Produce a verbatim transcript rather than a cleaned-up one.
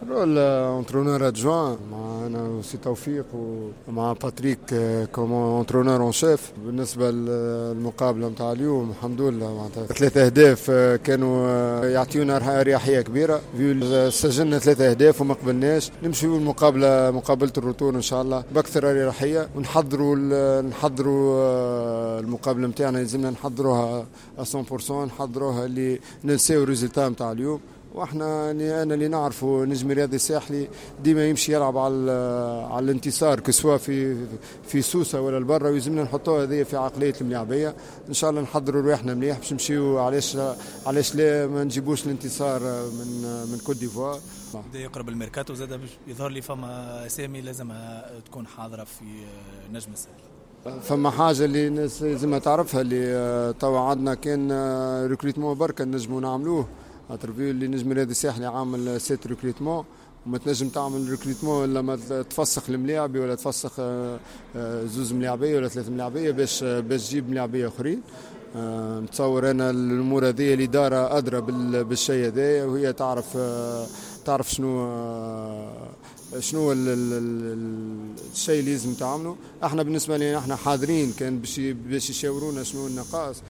رول انترونور ادجوان مع انا وسي توفيق ومع باتريك كومون انترونور اون شيف. بالنسبه للمقابله نتاع اليوم الحمد لله معناتها ثلاثه اهداف كانوا يعطيونا اريحيه كبيره. سجلنا ثلاثه اهداف وما قبلناش. نمشيو المقابله مقابله الرطور ان شاء الله باكثر اريحيه ونحضروا نحضروا المقابله نتاعنا. لازمنا نحضروها مية بالمية نحضروها اللي ننساو الريزلتا نتاع اليوم. واحنا انا اللي نعرفه نجم رياضي ساحلي ديما يمشي يلعب على على الانتصار كسوا في في سوسه ولا البرة، ويلزمنا نحطوها هذه في عقليه الملاعبيه. ان شاء الله نحضروا رواحنا مليح باش نمشيو. علاش علاش لا ما نجيبوش الانتصار من من كوت ديفوار. بدا يقرب الميركاتو زاد يظهر لي فما اسامي لازمها تكون حاضره في نجم الساحل. فما حاجه اللي الناس لازمها تعرفها اللي توا عندنا كان ريكروتمون بركه نجموا نعملوه. انترفيو اللي نجم رياضي ساحلي عامل سيت ريكروتمون وما تنجم تعمل ريكروتمون الا ما تفسخ الملاعبي ولا تفسخ زوز ملاعبيه ولا ثلاث ملاعبيه باش باش تجيب ملاعبيه اخرين. نتصور انا الامور هذه الاداره ادرى بالشيء هذا وهي تعرف تعرف شنو شنو الشيء اللي لازم تعمله. احنا بالنسبه لنا احنا حاضرين كان باش باش يشاورونا شنو النقاص